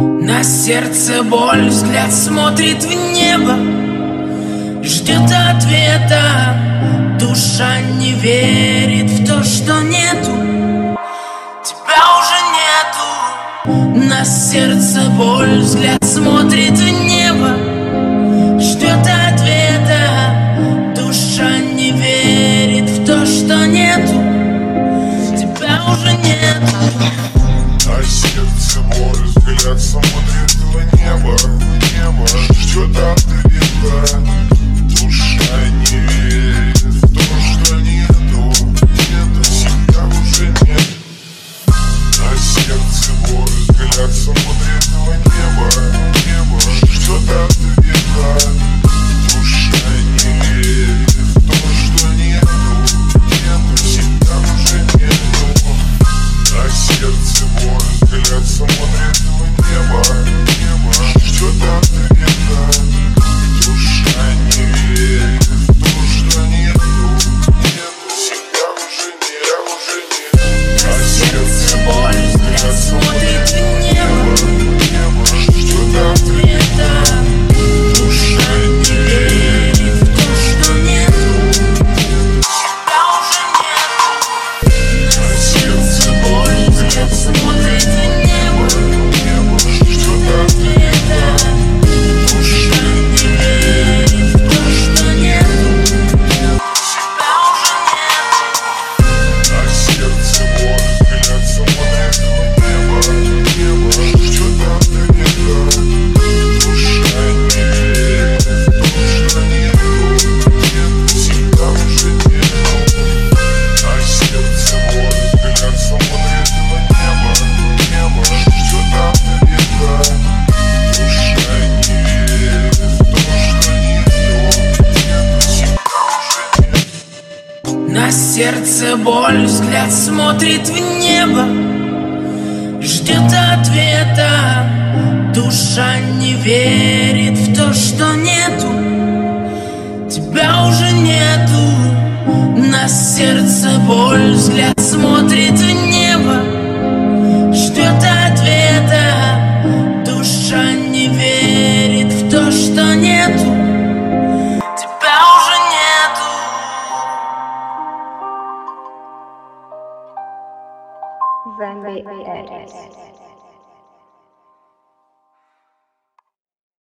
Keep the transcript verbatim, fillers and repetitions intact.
На сердце боль, взгляд смотрит в небо, ждет ответа. Душа не верит в то, что нету, тебя уже нету. На сердце боль, взгляд смотрит в небо, ждет ответа. Душа не верит в то, что нету, тебя уже нету. На сердце боль, взгляд смотрит в небо, небо ждет ответа. Душа не верит в то, что нету, нету, себя уже нет. На сердце боль, взгляд смотрит в небо, небо ждет ответа. Душа не верит в то, что нету, нету, себя уже нету. На сердце боль, взгляд смотрит в небо, небо ждет ответа. Душа не верит в то, что нету, нету, себя уже нет, уже нет. На сердце боль, взгляд смотрит в небо, Небо ждет ответа. душа не верит в то, что нету, тебя уже нету. На сердце боль, взгляд смотрит в небо, Небо ждет ответа. душа не верит в то, что нету, тебя уже нету. На сердце боль, взгляд смотрит в небо, небо ждет ответа. Душа не верит в то, что нету, нету, себя уже нету. На сердце боль, взгляд смотрит в небо, небо ждет ответа. Душа не верит в то, что нету, нету, себя уже нет. На сердце боль, взгляд смотрит в небо, ждет ответа. Душа не верит в то, что нету, тебя уже нету. На сердце боль, взгляд смотрит в небо, ждет ответа. Душа не верит в то, что нету, тебя уже нету. Zenby Edits.